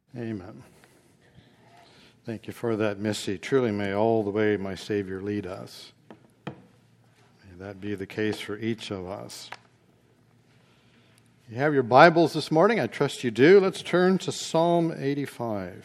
Amen. Thank you for that, Missy. Truly may all the way my Savior lead us. May that be the case for each of us. You have your Bibles this morning? I trust you do. Let's turn to Psalm 85.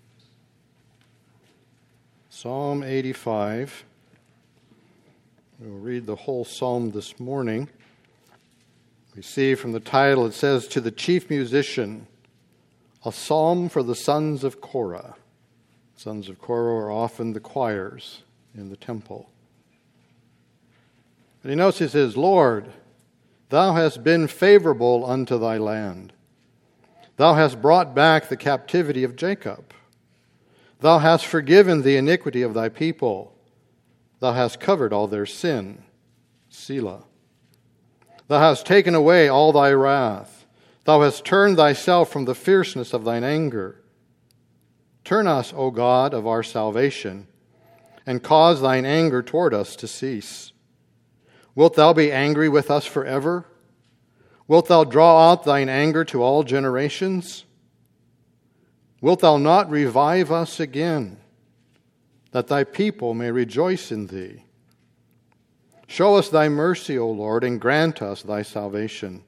Psalm 85. We'll read the whole psalm this morning. We see from the title it says, "To the chief musician, a psalm for the sons of Korah." Sons of Korah are often the choirs in the temple. And he notes, he says, "Lord, thou hast been favorable unto thy land. Thou hast brought back the captivity of Jacob. Thou hast forgiven the iniquity of thy people. Thou hast covered all their sin. Selah. Thou hast taken away all thy wrath. Thou hast turned thyself from the fierceness of thine anger. Turn us, O God of our salvation, and cause thine anger toward us to cease. Wilt thou be angry with us forever? Wilt thou draw out thine anger to all generations? Wilt thou not revive us again, that thy people may rejoice in thee? Show us thy mercy, O Lord, and grant us thy salvation.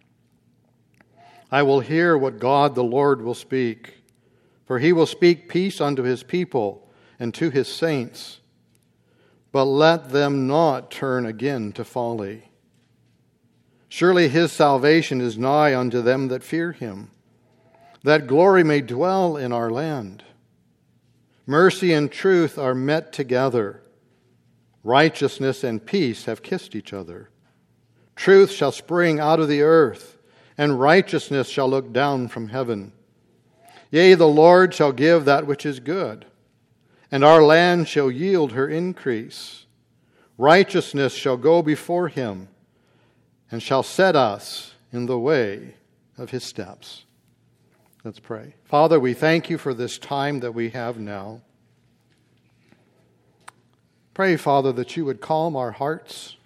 I will hear what God the Lord will speak, for he will speak peace unto his people and to his saints. But let them not turn again to folly. Surely his salvation is nigh unto them that fear him, that glory may dwell in our land. Mercy and truth are met together. Righteousness and peace have kissed each other. Truth shall spring out of the earth, and righteousness shall look down from heaven. Yea, the Lord shall give that which is good, and our land shall yield her increase. Righteousness shall go before him, and shall set us in the way of his steps." Let's pray. Father, we thank you for this time that we have now. Pray, Father, that you would calm our hearts.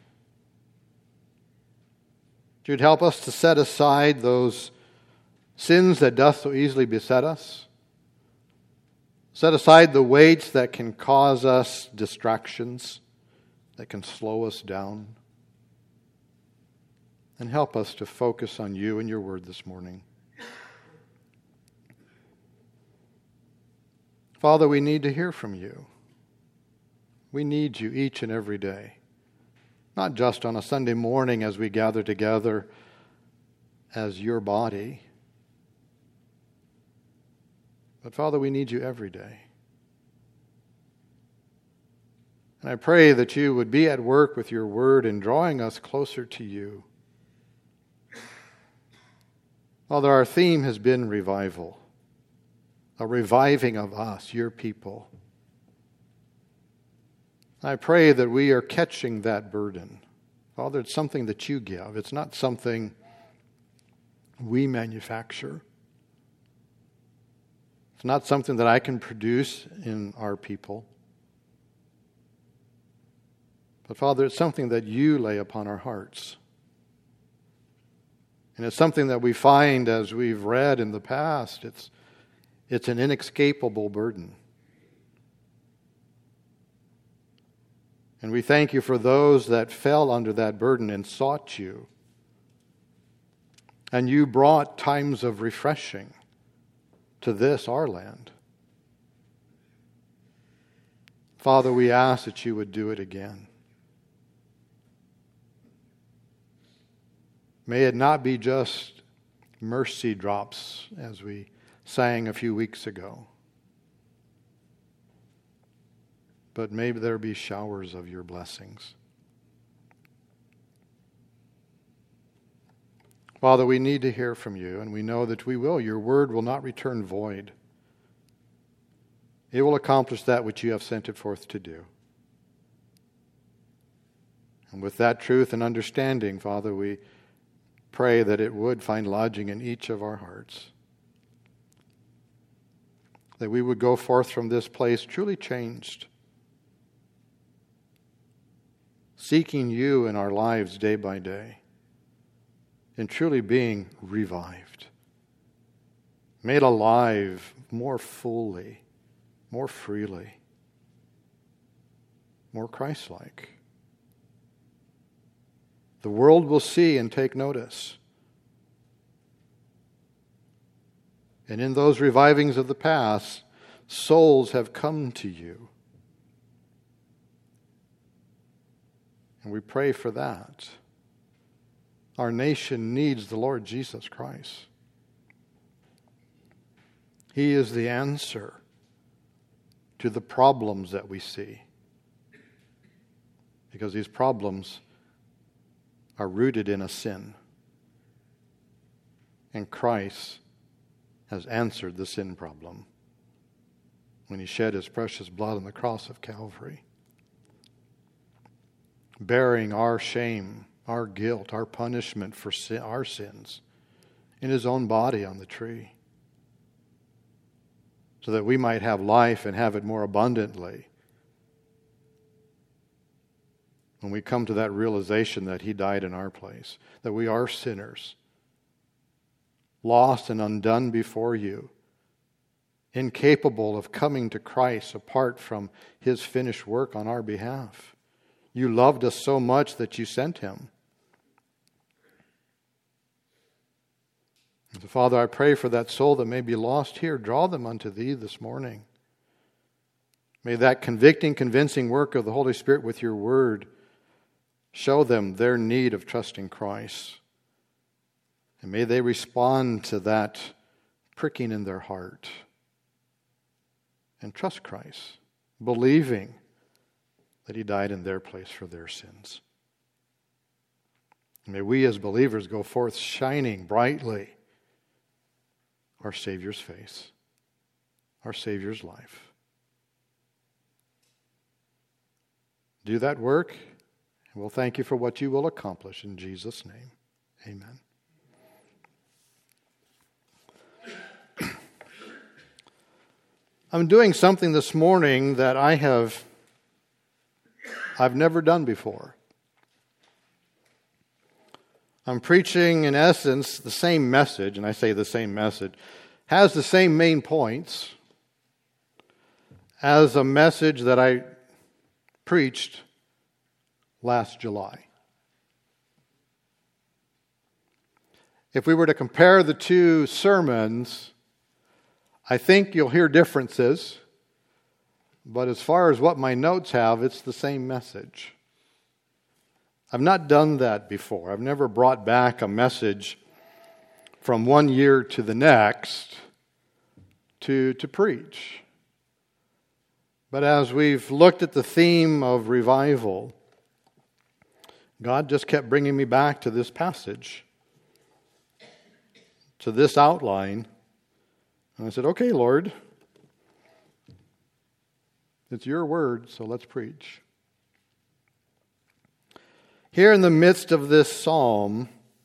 That you'd help us to set aside those sins that doth so easily beset us. Set aside the weights that can cause us distractions, that can slow us down. And help us to focus on you and your word this morning. Father, we need to hear from you. We need you each and every day. Not just on a Sunday morning as we gather together as your body. But Father, we need you every day. And I pray that you would be at work with your word in drawing us closer to you. Father, our theme has been revival. A reviving of us, your people. I pray that we are catching that burden. Father, it's something that you give. It's not something we manufacture. It's not something that I can produce in our people. But Father, it's something that you lay upon our hearts. And it's something that we find as we've read in the past. It's an inescapable burden. And we thank you for those that fell under that burden and sought you. And you brought times of refreshing to this, our land. Father, we ask that you would do it again. May it not be just mercy drops as we sang a few weeks ago. But maybe there be showers of your blessings. Father, we need to hear from you, and we know that we will. Your word will not return void. It will accomplish that which you have sent it forth to do. And with that truth and understanding, Father, we pray that it would find lodging in each of our hearts. That we would go forth from this place truly changed. Seeking you in our lives day by day. And truly being revived. made alive more fully, more freely, more Christ-like. The world will see and take notice. And in those revivings of the past, souls have come to you. And we pray for that. Our nation needs the Lord Jesus Christ. He is the answer to the problems that we see. Because these problems are rooted in a sin. And Christ has answered the sin problem when He shed His precious blood on the cross of Calvary, bearing our shame, our guilt, our punishment for our sins in His own body on the tree, so that we might have life and have it more abundantly. When we come to that realization that He died in our place, that we are sinners, lost and undone before You, incapable of coming to Christ apart from His finished work on our behalf. You loved us so much that You sent Him. And so, Father, I pray for that soul that may be lost here. Draw them unto Thee this morning. May that convicting, convincing work of the Holy Spirit with Your Word show them their need of trusting Christ. And may they respond to that pricking in their heart and trust Christ, believing that He died in their place for their sins. And may we as believers go forth shining brightly our Savior's face, our Savior's life. Do that work, and we'll thank You for what You will accomplish in Jesus' name. Amen. I'm doing something this morning that I've never done before. I'm preaching, in essence, the same message, and I say the same message, has the same main points as a message that I preached last July. If we were to compare the two sermons, I think you'll hear differences, but as far as what my notes have, it's the same message. I've not done that before. I've never brought back a message from one year to the next to preach. But as we've looked at the theme of revival, God just kept bringing me back to this passage, to this outline. And I said, okay, Lord, it's Your word, so let's preach. Here in the midst of this psalm,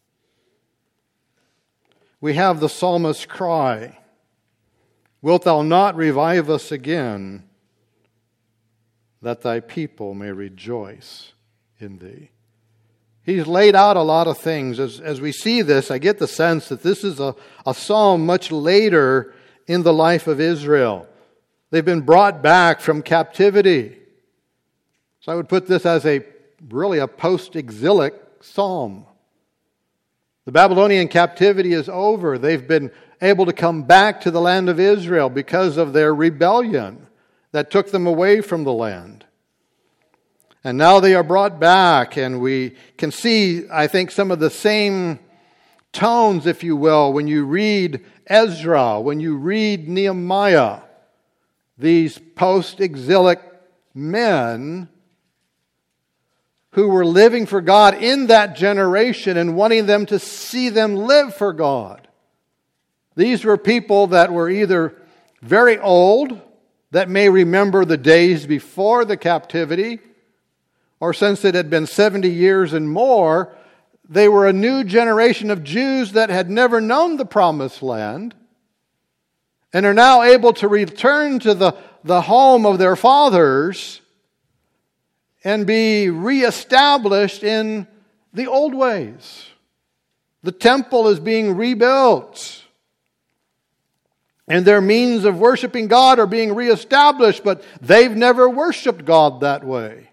we have the psalmist's cry, "Wilt Thou not revive us again, that Thy people may rejoice in Thee?" He's laid out a lot of things. As we see this, I get the sense that this is a psalm much later in the life of Israel. They've been brought back from captivity. So I would put this as really a post-exilic psalm. The Babylonian captivity is over. They've been able to come back to the land of Israel because of their rebellion that took them away from the land. And now they are brought back, and we can see, I think, some of the same tones, if you will, when you read Ezra, when you read Nehemiah. These post-exilic men who were living for God in that generation and wanting them to see them live for God. These were people that were either very old, that may remember the days before the captivity, or since it had been 70 years and more, they were a new generation of Jews that had never known the promised land and are now able to return to the home of their fathers and be reestablished in the old ways. The temple is being rebuilt. And their means of worshiping God are being reestablished, but they've never worshiped God that way.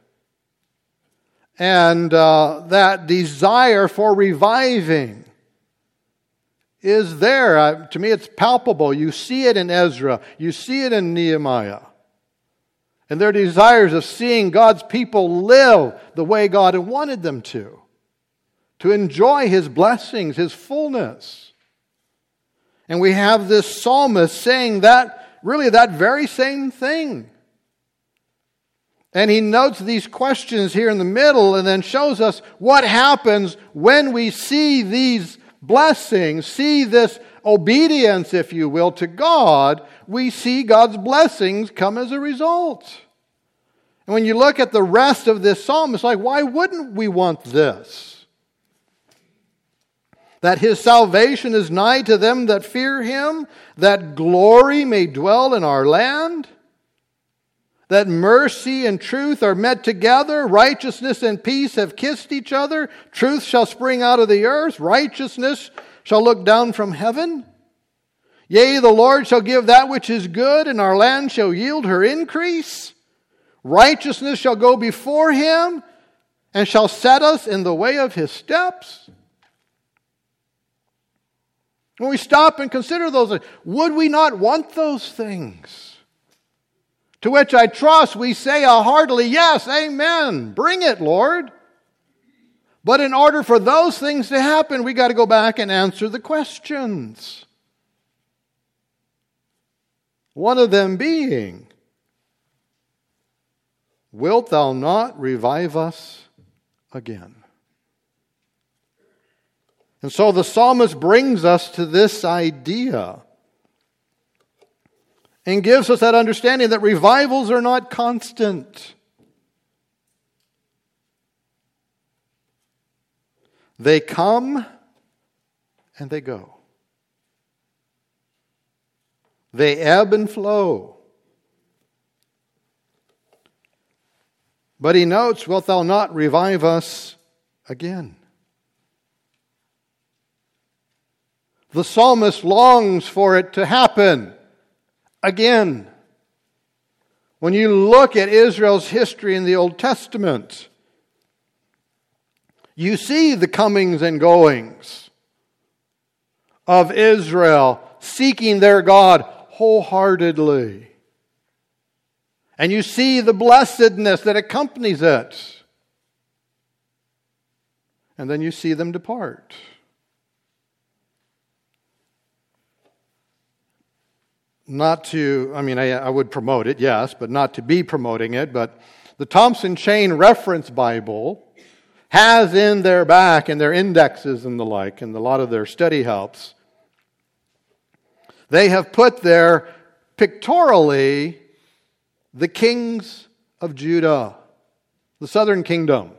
And that desire for reviving is there. To me, it's palpable. You see it in Ezra. You see it in Nehemiah. And their desires of seeing God's people live the way God had wanted them to enjoy His blessings, His fullness. And we have this psalmist saying that, really that very same thing. And he notes these questions here in the middle and then shows us what happens when we see these blessings, see this obedience, if you will, to God. We see God's blessings come as a result. And when you look at the rest of this psalm, it's like, why wouldn't we want this? That His salvation is nigh to them that fear Him, that glory may dwell in our land, that mercy and truth are met together, righteousness and peace have kissed each other, truth shall spring out of the earth, righteousness shall look down from heaven. Yea, the Lord shall give that which is good, and our land shall yield her increase. Righteousness shall go before Him, and shall set us in the way of His steps. When we stop and consider those things, would we not want those things? To which I trust we say heartily, yes, amen, bring it, Lord. But in order for those things to happen, we got to go back and answer the questions. One of them being, wilt thou not revive us again? And so the psalmist brings us to this idea and gives us that understanding that revivals are not constant. They come and they go. They ebb and flow. But he notes, wilt thou not revive us again? The psalmist longs for it to happen again. When you look at Israel's history in the Old Testament, you see the comings and goings of Israel seeking their God wholeheartedly. And you see the blessedness that accompanies it. And then you see them depart. Not to, I would promote it, yes, but not to be promoting it. But the Thompson Chain Reference Bible has in their back, and their indexes and the like, and a lot of their study helps, they have put there pictorially the kings of Judah, the southern kingdom.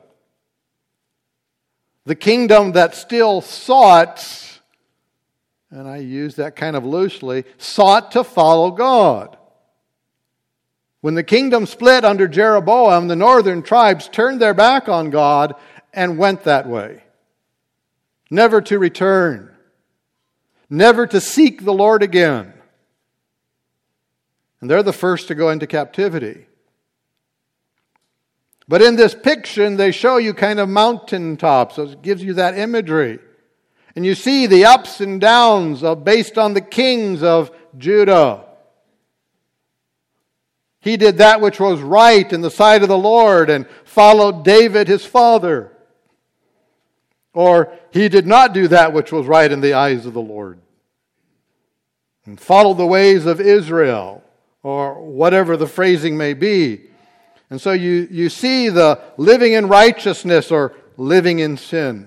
The kingdom that still sought, and I use that kind of loosely, sought to follow God. When the kingdom split under Jeroboam, the northern tribes turned their back on God and went that way. Never to return. Never to seek the Lord again. And they're the first to go into captivity. But in this picture, they show you kind of mountaintops. So it gives you that imagery. And you see the ups and downs based on the kings of Judah. He did that which was right in the sight of the Lord and followed David his father. Or he did not do that which was right in the eyes of the Lord and followed the ways of Israel, or whatever the phrasing may be. And so you see the living in righteousness or living in sin.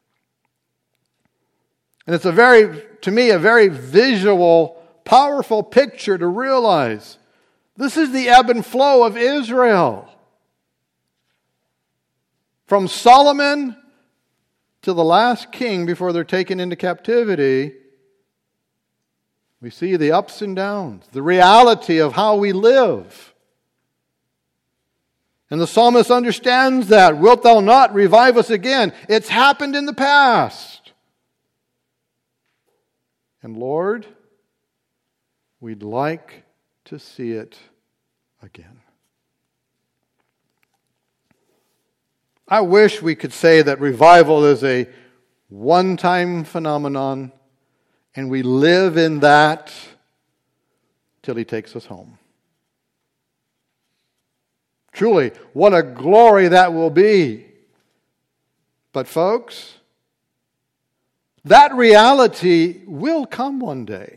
And it's to me, a very visual, powerful picture to realize this is the ebb and flow of Israel. From Solomon to the last king before they're taken into captivity, we see the ups and downs, the reality of how we live. And the psalmist understands that. Wilt thou not revive us again? It's happened in the past. And Lord, we'd like to see it again. I wish we could say that revival is a one-time phenomenon and we live in that till He takes us home. Truly, what a glory that will be. But folks, that reality will come one day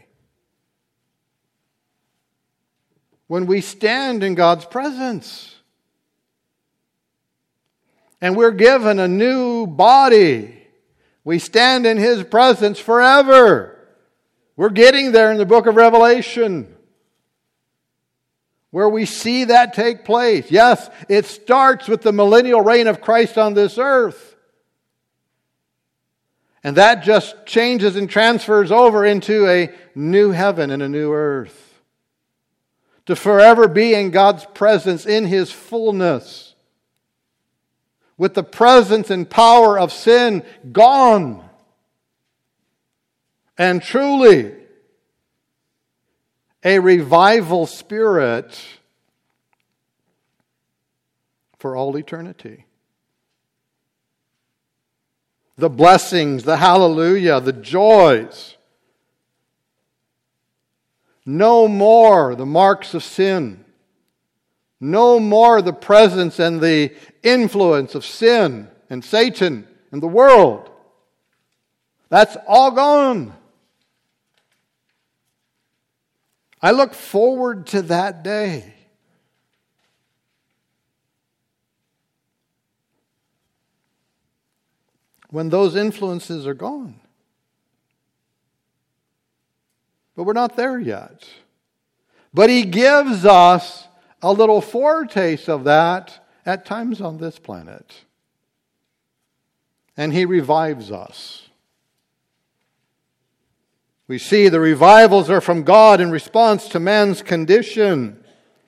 when we stand in God's presence. And we're given a new body. We stand in His presence forever. We're getting there in the book of Revelation, where we see that take place. Yes, it starts with the millennial reign of Christ on this earth. And that just changes and transfers over into a new heaven and a new earth, to forever be in God's presence in His fullness, with the presence and power of sin gone. And truly, a revival spirit for all eternity. The blessings, the hallelujah, the joys. No more the marks of sin. No more the presence and the influence of sin and Satan and the world. That's all gone. I look forward to that day. When those influences are gone. But we're not there yet. But He gives us a little foretaste of that at times on this planet. And He revives us. We see the revivals are from God in response to man's condition.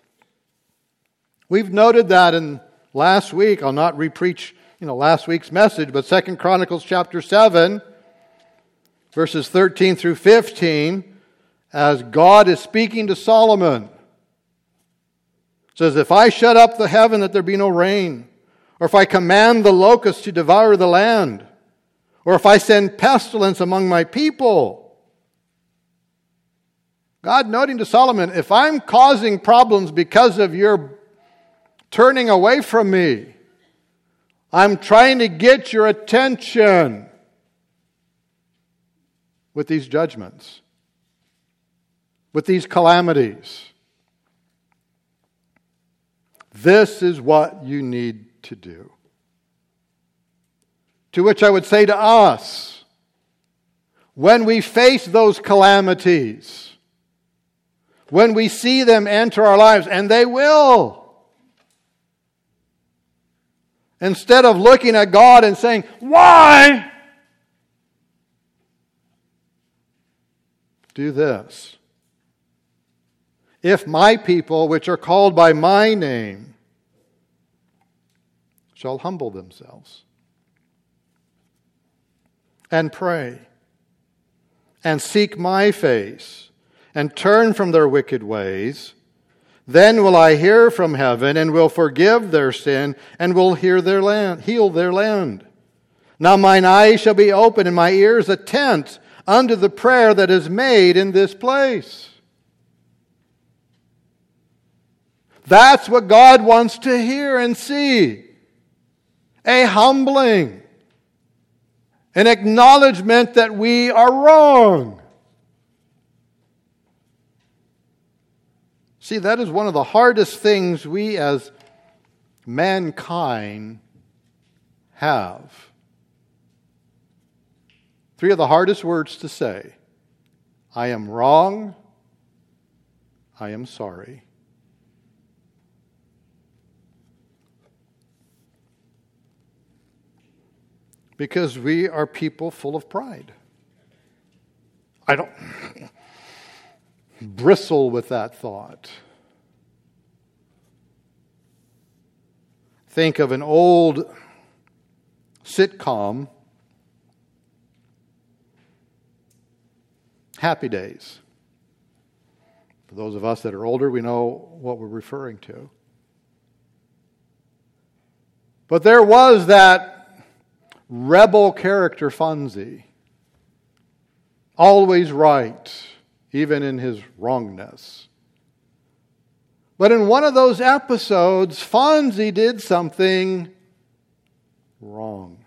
We've noted that in last week. I'll not repreach last week's message, but 2 Chronicles chapter 7, verses 13 through 15, as God is speaking to Solomon. It says, "If I shut up the heaven that there be no rain, or if I command the locusts to devour the land, or if I send pestilence among my people," God noting to Solomon, if I'm causing problems because of your turning away from me, I'm trying to get your attention with these judgments, with these calamities. This is what you need to do. To which I would say to us, when we face those calamities, when we see them enter our lives, and they will, instead of looking at God and saying, "Why?" do this. "If my people, which are called by my name, shall humble themselves and pray and seek my face and turn from their wicked ways, then will I hear from heaven and will forgive their sin and will heal their land. Now mine eyes shall be open and my ears attent unto the prayer that is made in this place." That's what God wants to hear and see. A humbling. An acknowledgement that we are wrong. See, that is one of the hardest things we as mankind have. 3 of the hardest words to say. I am wrong. I am sorry. Because we are people full of pride. I don't bristle with that thought. Think of an old sitcom, Happy Days. For those of us that are older, we know what we're referring to. But there was that rebel character, Fonzie. Always right, even in his wrongness. But in one of those episodes, Fonzie did something wrong.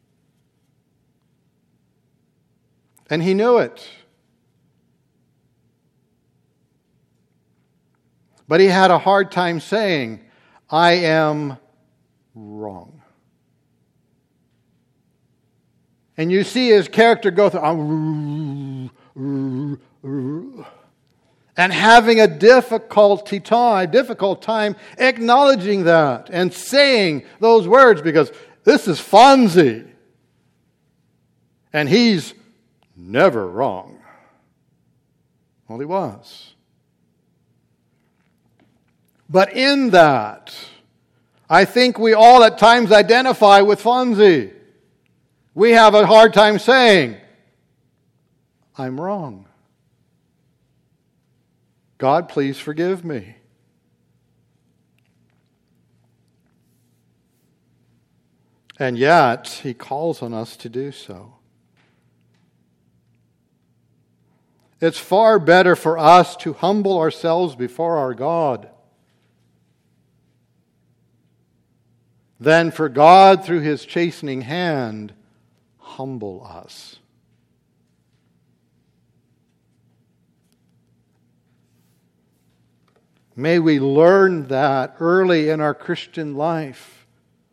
And he knew it. But he had a hard time saying, I am wrong. And you see his character go through, and having a difficult time acknowledging that and saying those words, because this is Fonzie. And he's never wrong. Well, he was. But in that, I think we all at times identify with Fonzie. We have a hard time saying, I'm wrong. God, please forgive me. And yet, He calls on us to do so. It's far better for us to humble ourselves before our God than for God, through His chastening hand, humble us. May we learn that early in our Christian life.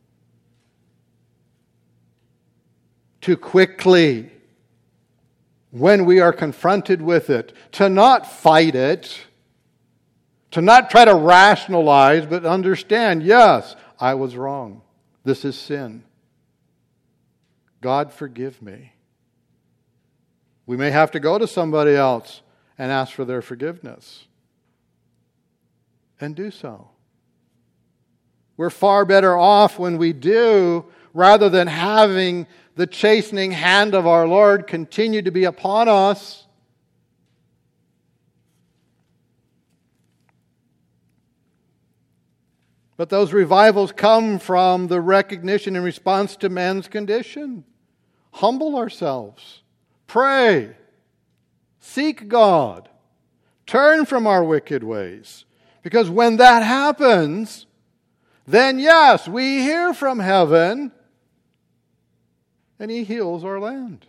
To quickly, when we are confronted with it, to not fight it, to not try to rationalize, but understand, yes, I was wrong. This is sin. God, forgive me. We may have to go to somebody else and ask for their forgiveness. And do so. We're far better off when we do, rather than having the chastening hand of our Lord continue to be upon us. But those revivals come from the recognition in response to man's condition. Humble ourselves. Pray. Seek God. Turn from our wicked ways. Because when that happens, then yes, we hear from heaven and He heals our land.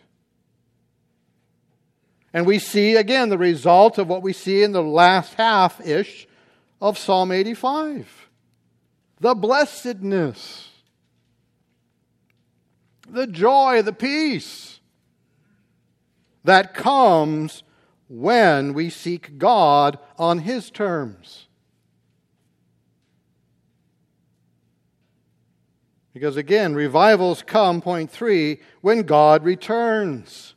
And we see again the result of what we see in the last half-ish of Psalm 85. The blessedness, the joy, the peace that comes when we seek God on His terms. Because again, revivals come, point 3, when God returns.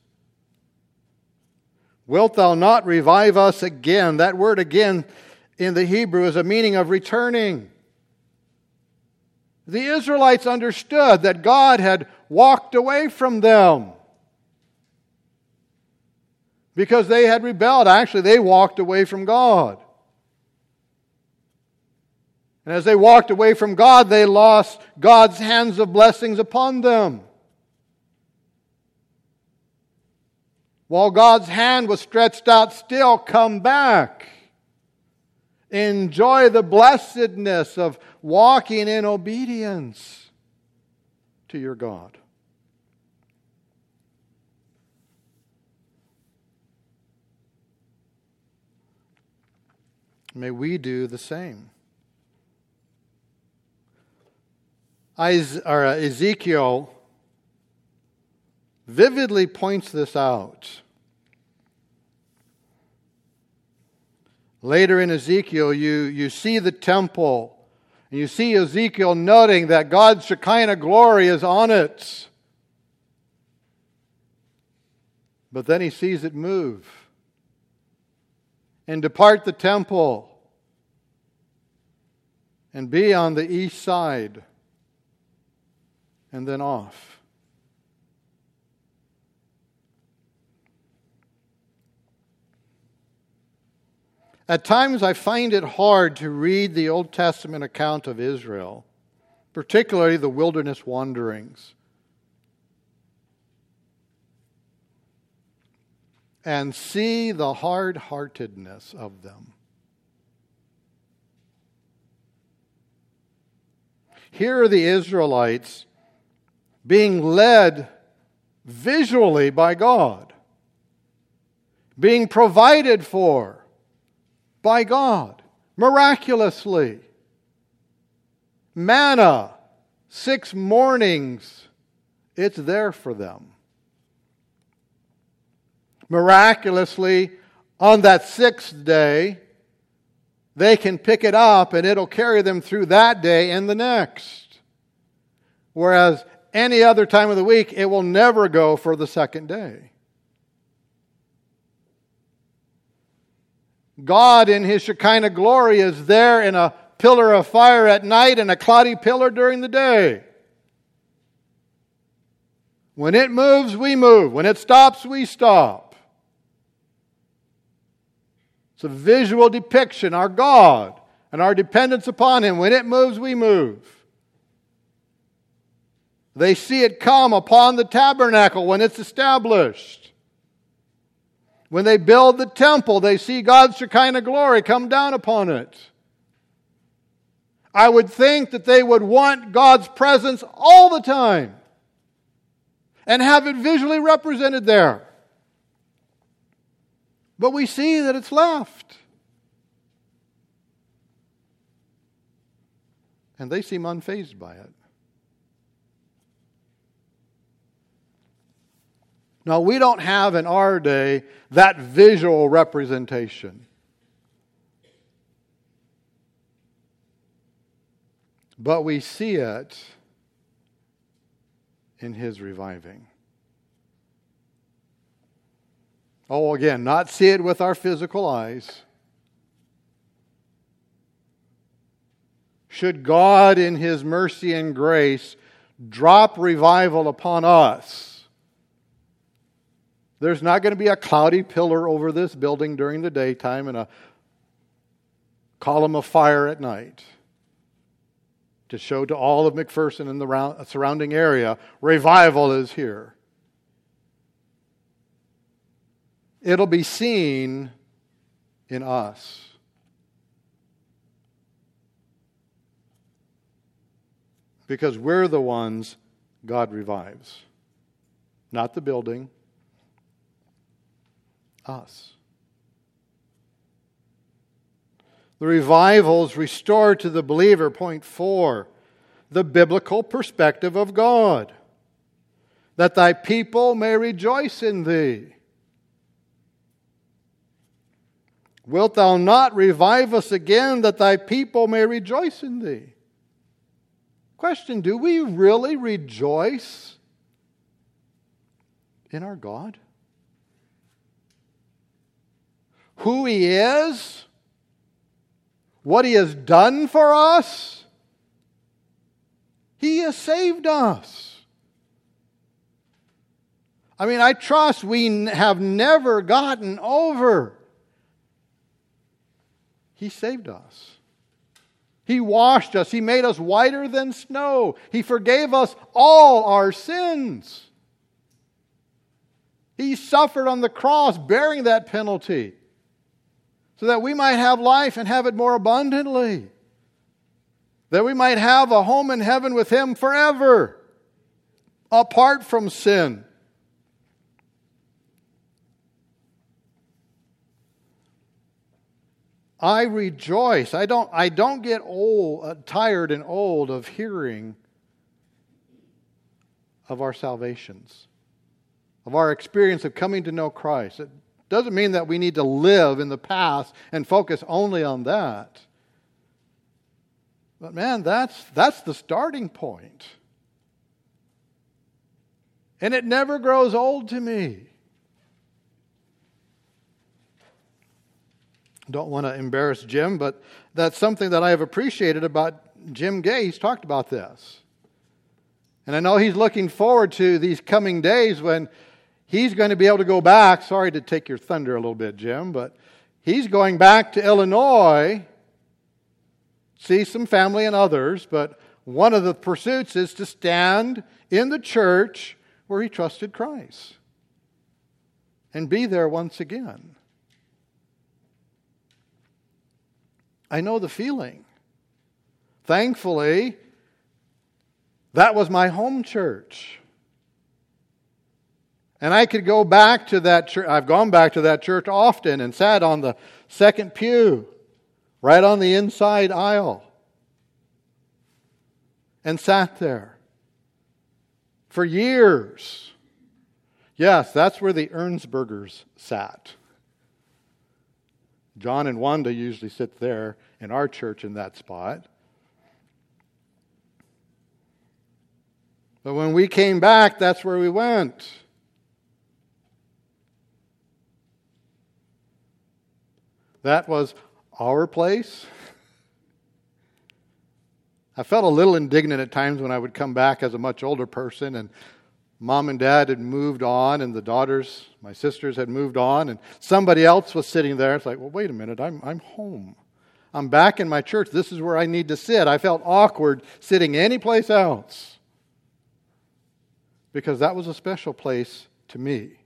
Wilt thou not revive us again? That word again in the Hebrew is a meaning of returning. The Israelites understood that God had walked away from them because they had rebelled. Actually, they walked away from God. And as they walked away from God, they lost God's hands of blessings upon them. While God's hand was stretched out still, come back. Enjoy the blessedness of walking in obedience to your God. May we do the same. Ezekiel vividly points this out. Later in Ezekiel, you see the temple, and you see Ezekiel noting that God's Shekinah glory is on it. But then he sees it move and depart the temple and be on the east side and then off. At times I find it hard to read the Old Testament account of Israel, particularly the wilderness wanderings, and see the hard-heartedness of them. Here are the Israelites being led visually by God, being provided for by God, miraculously. Manna, 6 mornings, it's there for them. Miraculously, on that 6th day, they can pick it up and it'll carry them through that day and the next. Whereas any other time of the week, it will never go for the 2nd day. God in His Shekinah glory is there in a pillar of fire at night and a cloudy pillar during the day. When it moves, we move. When it stops, we stop. It's a visual depiction, our God and our dependence upon Him. When it moves, we move. They see it come upon the tabernacle when it's established. When they build the temple, they see God's Shekinah glory come down upon it. I would think that they would want God's presence all the time and have it visually represented there. But we see that it's left. And they seem unfazed by it. Now, we don't have in our day that visual representation. But we see it in His reviving. Oh, again, not see it with our physical eyes. Should God in His mercy and grace drop revival upon us, there's not going to be a cloudy pillar over this building during the daytime and a column of fire at night to show to all of McPherson and the surrounding area, revival is here. It'll be seen in us. Because we're the ones God revives. Not the building. Us. The revivals restore to the believer, point 4, the biblical perspective of God. That thy people may rejoice in thee. Wilt thou not revive us again, that thy people may rejoice in thee? Question, do we really rejoice in our God? Who He is? What He has done for us? He has saved us. I mean, I trust we have never gotten over. He saved us. He washed us. He made us whiter than snow. He forgave us all our sins. He suffered on the cross, bearing that penalty, so that we might have life and have it more abundantly. That we might have a home in heaven with Him forever, apart from sin. I rejoice. I don't get tired and old of hearing of our salvations, of our experience of coming to know Christ. It doesn't mean that we need to live in the past and focus only on that. But man, that's the starting point. And it never grows old to me. Don't want to embarrass Jim, but that's something that I have appreciated about Jim Gay. He's talked about this. And I know he's looking forward to these coming days when he's going to be able to go back. Sorry to take your thunder a little bit, Jim, but He's going back to Illinois, see some family and others, but one of the pursuits is to stand in the church where he trusted Christ and be there once again. I know the feeling. Thankfully, that was my home church. And I could go back to that church. I've gone back to that church often and sat on the second pew, right on the inside aisle, and sat there for years. Yes, that's where the Ernsbergers sat. John and Wanda usually sit there in our church in that spot. But when we came back, that's where we went. That was our place. I felt a little indignant at times when I would come back as a much older person and Mom and Dad had moved on and the daughters, my sisters, had moved on and somebody else was sitting there. It's like, well, wait a minute, I'm home. I'm back in my church. This is where I need to sit. I felt awkward sitting anyplace else because that was a special place to me.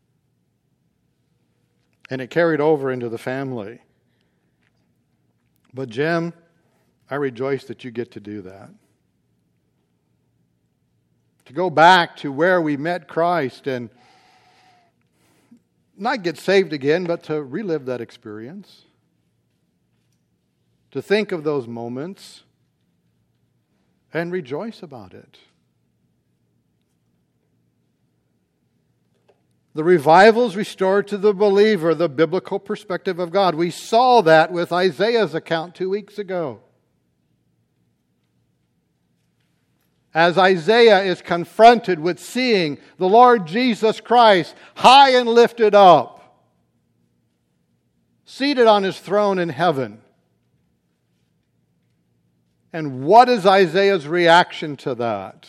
And it carried over into the family. But Jim, I rejoice that you get to do that. To go back to where we met Christ and not get saved again, but to relive that experience. To think of those moments and rejoice about it. The revivals restored to the believer the biblical perspective of God. We saw that with Isaiah's account 2 weeks ago. As Isaiah is confronted with seeing the Lord Jesus Christ high and lifted up, seated on his throne in heaven. And what is Isaiah's reaction to that?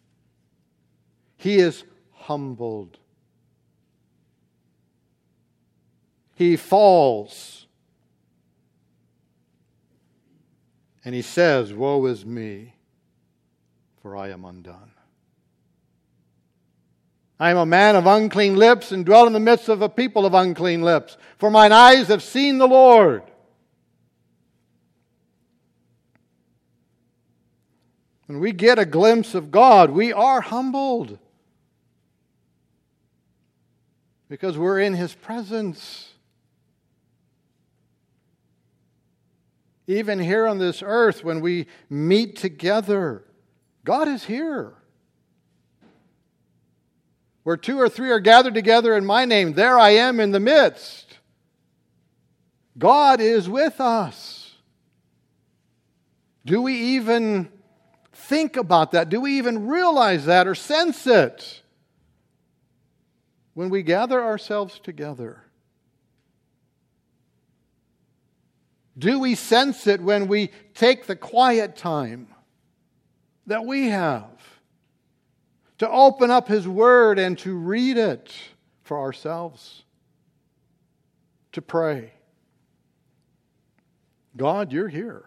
He is humbled. He falls. And he says, "Woe is me, for I am undone. I am a man of unclean lips and dwell in the midst of a people of unclean lips. For mine eyes have seen the Lord." When we get a glimpse of God, we are humbled. Because we're in His presence. Even here on this earth, when we meet together, God is here. Where 2 or 3 are gathered together in my name, there I am in the midst. God is with us. Do we even think about that? Do we even realize that or sense it when we gather ourselves together? Do we sense it when we take the quiet time that we have to open up His Word and to read it for ourselves? To pray. God, you're here.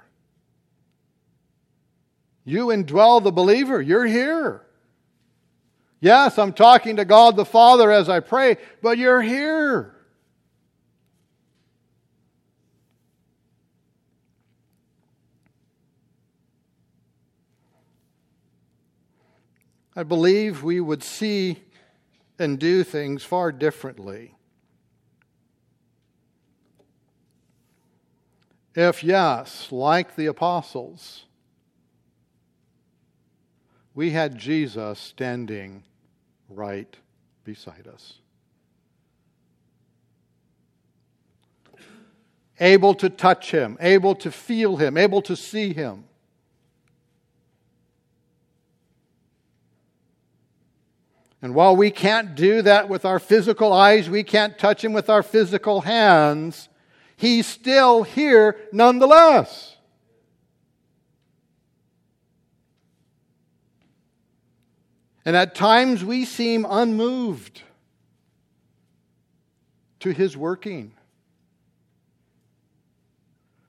You indwell the believer. You're here. Yes, I'm talking to God the Father as I pray, but you're here. I believe we would see and do things far differently if, yes, like the apostles, we had Jesus standing right beside us. Able to touch Him, able to feel Him, able to see Him. And while we can't do that with our physical eyes, we can't touch Him with our physical hands, He's still here nonetheless. And at times we seem unmoved to His working.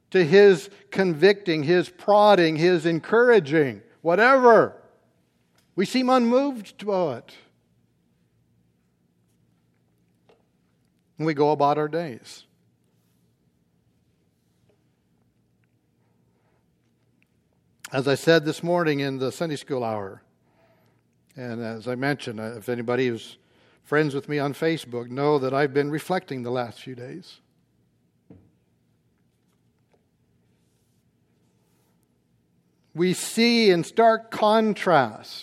to His convicting, His prodding, His encouraging, whatever. We seem unmoved to it. And we go about our days. As I said this morning in the Sunday school hour, and as I mentioned, if anybody who's friends with me on Facebook know that I've been reflecting the last few days. We see in stark contrast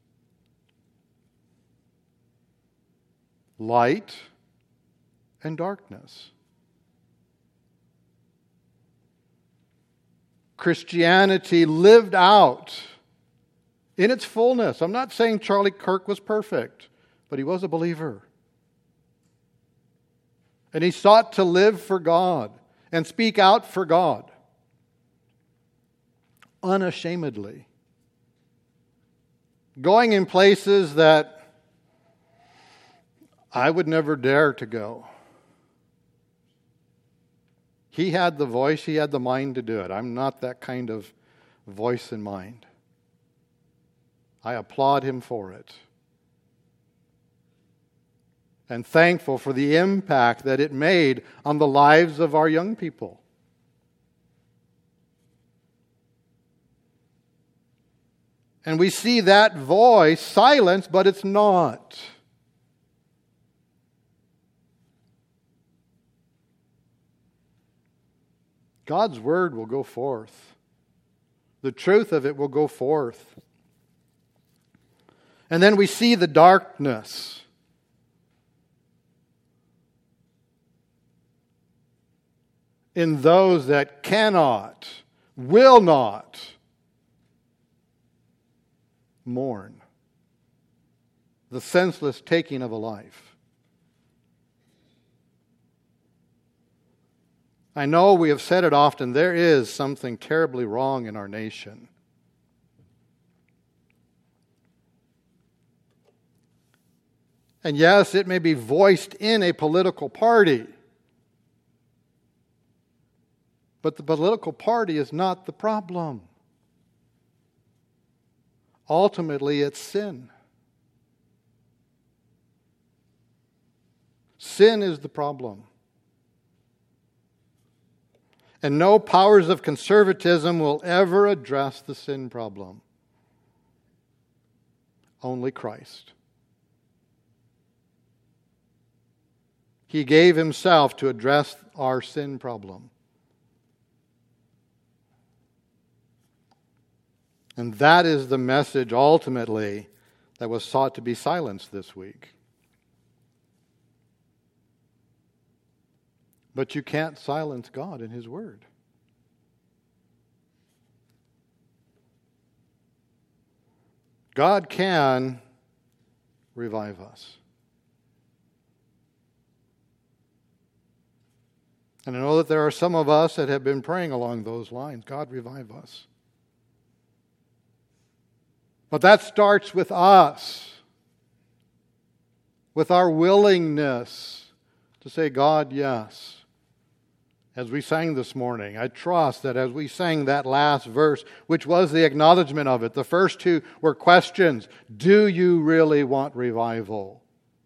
light and darkness. Christianity lived out in its fullness. I'm not saying Charlie Kirk was perfect, but he was a believer. And he sought to live for God and speak out for God unashamedly. Going in places that I would never dare to go. He had the voice, he had the mind to do it. I'm not that kind of voice and mind. I applaud him for it. And thankful for the impact that it made on the lives of our young people. And we see that voice silenced, but it's not. God's word will go forth. The truth of it will go forth. And then we see the darkness. In those that cannot, will not mourn the senseless taking of a life. I know we have said it often, there is something terribly wrong in our nation. And yes, it may be voiced in a political party. But the political party is not the problem. Ultimately, it's sin. Sin is the problem. And no powers of conservatism will ever address the sin problem. Only Christ. He gave Himself to address our sin problem. And that is the message ultimately that was sought to be silenced this week. But you can't silence God in His Word. God can revive us. And I know that there are some of us that have been praying along those lines. God, revive us. But that starts with us. With our willingness to say, God, yes. As we sang this morning, I trust that as we sang that last verse, which was the acknowledgement of it, the first two were questions. Do you really want revival?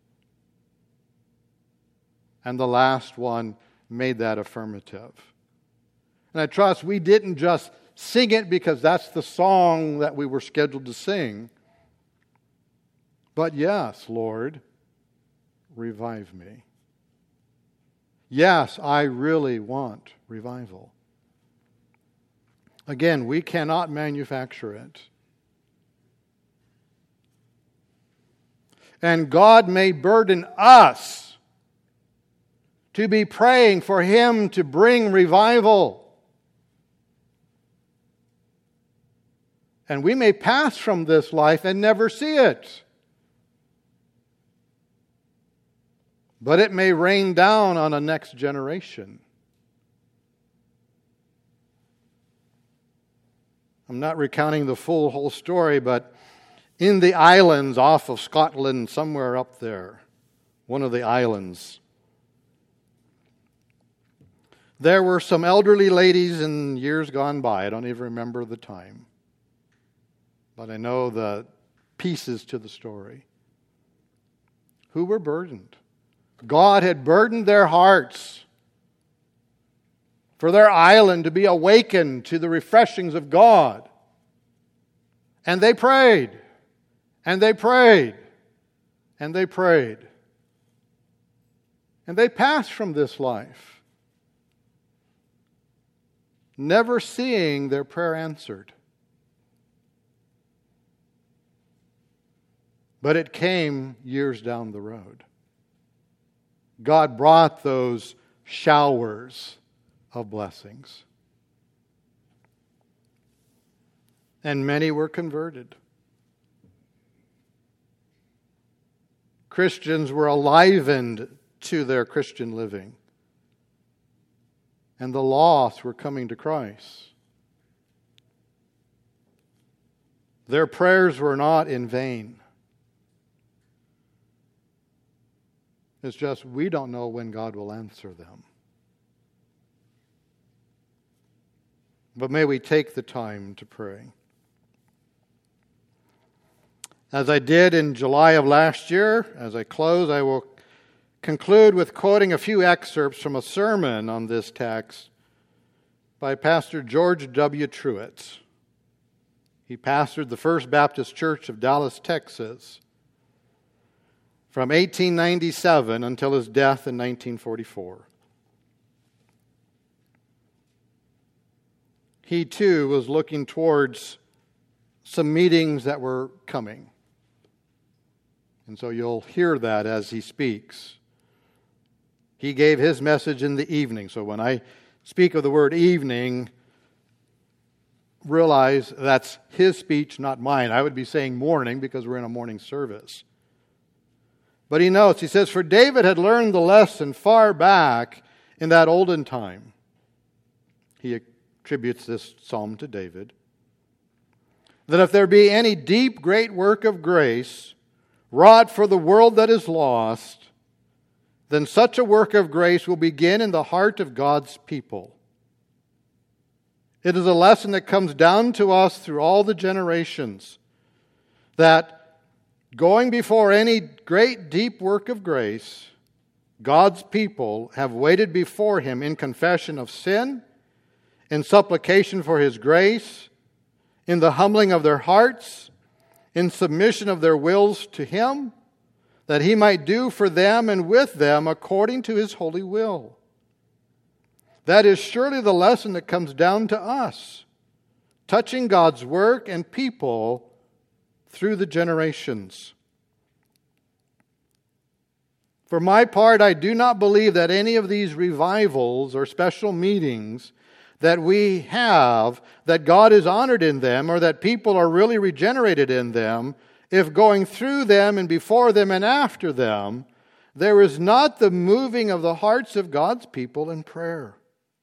And the last one made that affirmative. And I trust we didn't just sing it because that's the song that we were scheduled to sing. But yes, Lord, revive me. Yes, I really want revival. Again, we cannot manufacture it. And God may burden us to be praying for Him to bring revival. And we may pass from this life and never see it. But it may rain down on a next generation. I'm not recounting the whole story, but in the islands off of Scotland, somewhere up there, one of the islands, There were some elderly ladies in years gone by. I don't even remember the time. But I know the pieces to the story. Who were burdened. God had burdened their hearts for their island to be awakened to the refreshings of God. And they prayed. And they prayed. And they prayed. And they passed from this life, never seeing their prayer answered. But it came years down the road. God brought those showers of blessings. And many were converted. Christians were enlivened to their Christian living. And the lost were coming to Christ. Their prayers were not in vain. It's just we don't know when God will answer them. But may we take the time to pray. As I did in July of last year, as I close, I will conclude with quoting a few excerpts from a sermon on this text by Pastor George W. Truett. He pastored the First Baptist Church of Dallas, Texas, from 1897 until his death in 1944. He too was looking towards some meetings that were coming. And so you'll hear that as he speaks. He gave his message in the evening. So when I speak of the word evening, realize that's his speech, not mine. I would be saying morning because we're in a morning service. But he notes, he says, "For David had learned the lesson far back in that olden time." He attributes this psalm to David. "That if there be any deep, great work of grace wrought for the world that is lost, then such a work of grace will begin in the heart of God's people. It is a lesson that comes down to us through all the generations, that going before any great deep work of grace, God's people have waited before Him in confession of sin, in supplication for His grace, in the humbling of their hearts, in submission of their wills to Him, that He might do for them and with them according to His holy will. That is surely the lesson that comes down to us, touching God's work and people through the generations. For my part, I do not believe that any of these revivals or special meetings that we have, that God is honored in them, or that people are really regenerated in them, if going through them and before them and after them, there is not the moving of the hearts of God's people in prayer.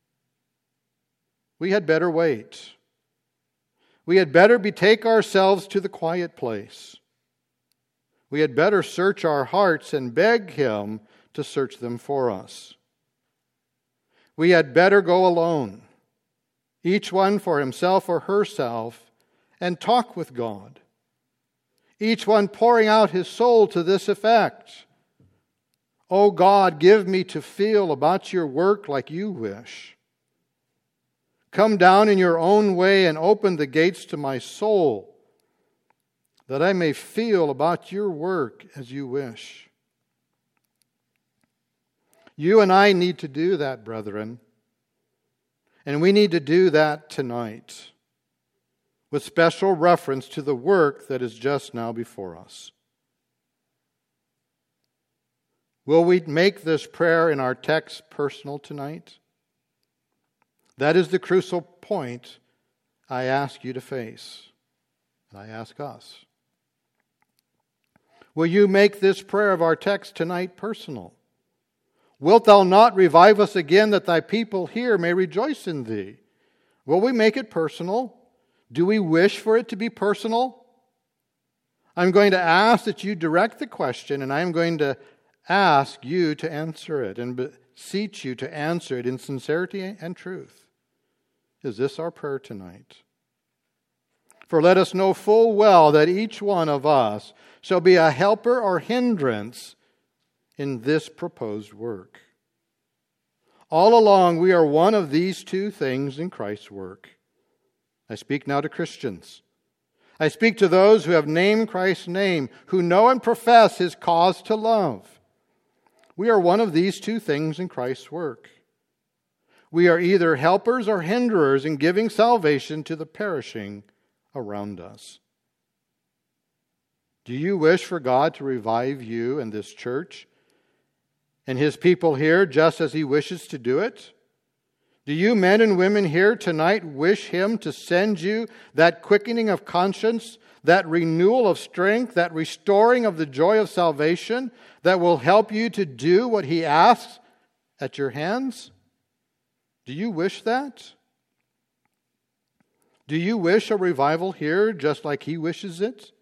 We had better wait. We had better betake ourselves to the quiet place. We had better search our hearts and beg Him to search them for us. We had better go alone, each one for himself or herself, and talk with God. Each one pouring out his soul to this effect: "O God, give me to feel about your work like you wish. Come down in your own way and open the gates to my soul, that I may feel about your work as you wish." You and I need to do that, brethren. And we need to do that tonight, with special reference to the work that is just now before us. Will we make this prayer in our text personal tonight? That is the crucial point I ask you to face, and I ask us. Will you make this prayer of our text tonight personal? Wilt thou not revive us again, that thy people here may rejoice in thee? Will we make it personal? Do we wish for it to be personal? I'm going to ask that you direct the question, and I'm going to ask you to answer it. And beseech you to answer it in sincerity and truth. Is this our prayer tonight? For let us know full well that each one of us shall be a helper or hindrance in this proposed work. All along we are one of these two things in Christ's work. I speak now to Christians. I speak to those who have named Christ's name, who know and profess His cause to love. We are one of these two things in Christ's work. We are either helpers or hinderers in giving salvation to the perishing around us. Do you wish for God to revive you and this church and His people here just as He wishes to do it? Do you men and women here tonight wish Him to send you that quickening of conscience, that renewal of strength, that restoring of the joy of salvation that will help you to do what He asks at your hands? Do you wish that? Do you wish a revival here just like He wishes it?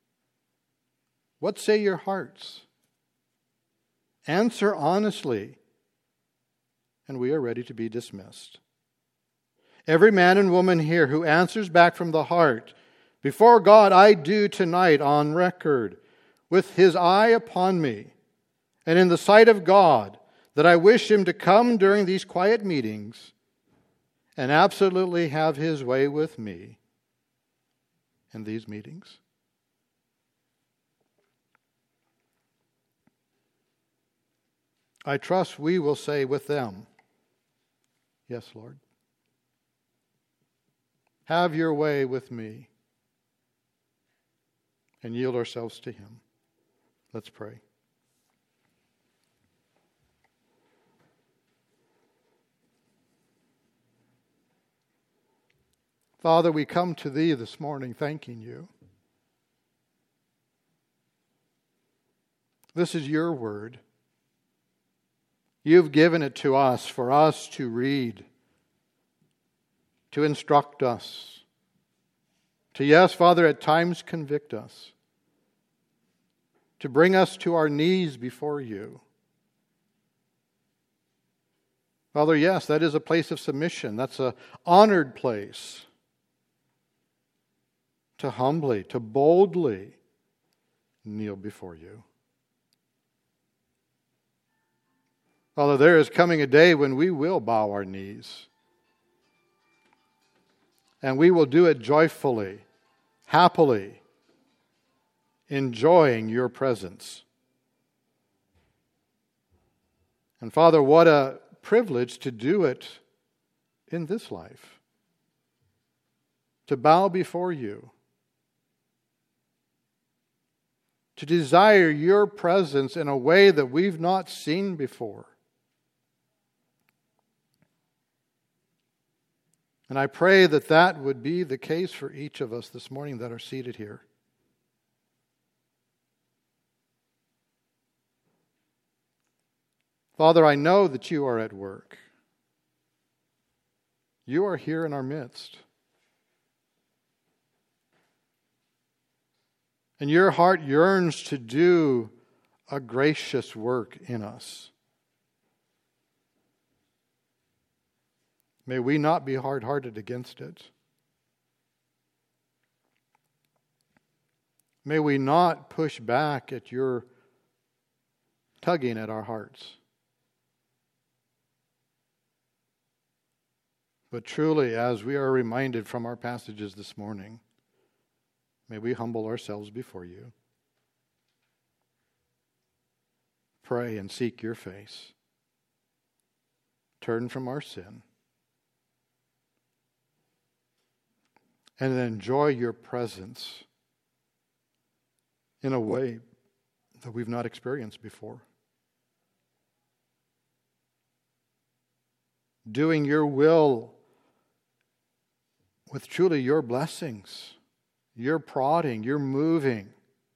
What say your hearts? Answer honestly, and we are ready to be dismissed. Every man and woman here who answers back from the heart, before God I do tonight on record, with his eye upon me, and in the sight of God, that I wish Him to come during these quiet meetings and absolutely have His way with me in these meetings. I trust we will say with them, yes, Lord. Have your way with me, and yield ourselves to Him. Let's pray. Father, we come to Thee this morning thanking You. This is Your word. You've given it to us for us to read, to instruct us, to, yes, Father, at times convict us, to bring us to our knees before You. Father, yes, that is a place of submission. That's an honored place. To humbly, to boldly kneel before You. Father, there is coming a day when we will bow our knees. And we will do it joyfully, happily, enjoying Your presence. And Father, what a privilege to do it in this life. To bow before You. To desire Your presence in a way that we've not seen before. And I pray that that would be the case for each of us this morning that are seated here. Father, I know that You are at work. You are here in our midst. And Your heart yearns to do a gracious work in us. May we not be hard-hearted against it. May we not push back at Your tugging at our hearts. But truly, as we are reminded from our passages this morning, may we humble ourselves before You. Pray and seek Your face. Turn from our sin. And then enjoy Your presence in a way that we've not experienced before. Doing Your will with truly Your blessings. You're prodding, You're moving.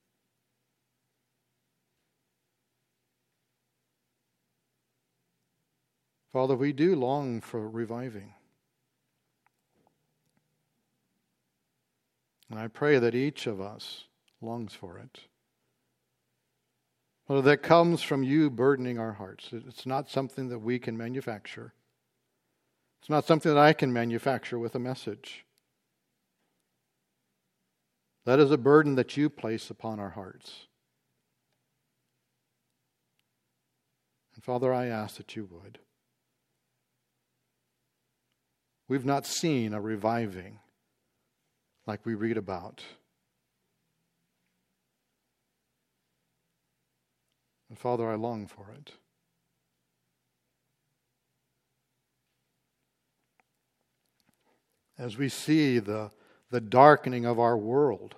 Father, we do long for reviving. And I pray that each of us longs for it. Father, that comes from you burdening our hearts. It's not something that we can manufacture. It's not something that I can manufacture with a message. That is a burden that you place upon our hearts. And Father, I ask that you would. We've not seen a reviving like we read about. And Father, I long for it. As we see the darkening of our world,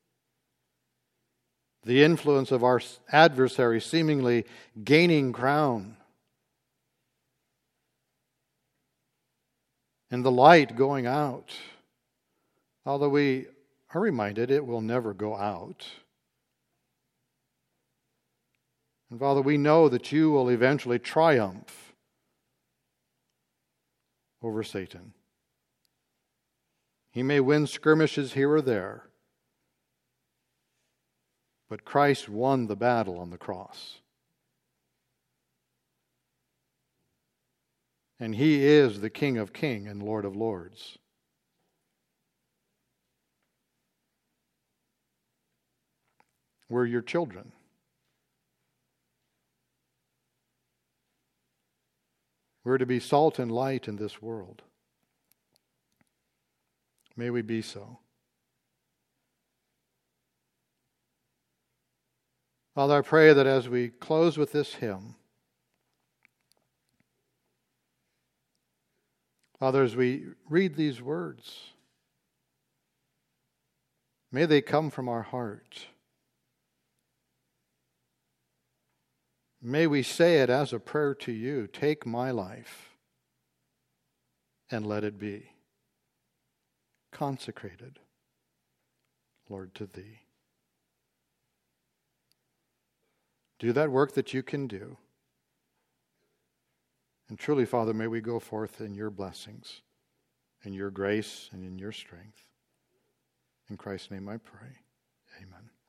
the influence of our adversary seemingly gaining ground, and the light going out, although we are reminded it will never go out. And Father, we know that you will eventually triumph over Satan. He may win skirmishes here or there, but Christ won the battle on the cross. And He is the King of Kings and Lord of Lords. We're your children. We're to be salt and light in this world. May we be so. Father, I pray that as we close with this hymn, Father, as we read these words, may they come from our heart. May we say it as a prayer to you. Take my life and let it be consecrated, Lord, to Thee. Do that work that you can do. And truly, Father, may we go forth in your blessings, in your grace, and in your strength. In Christ's name I pray. Amen.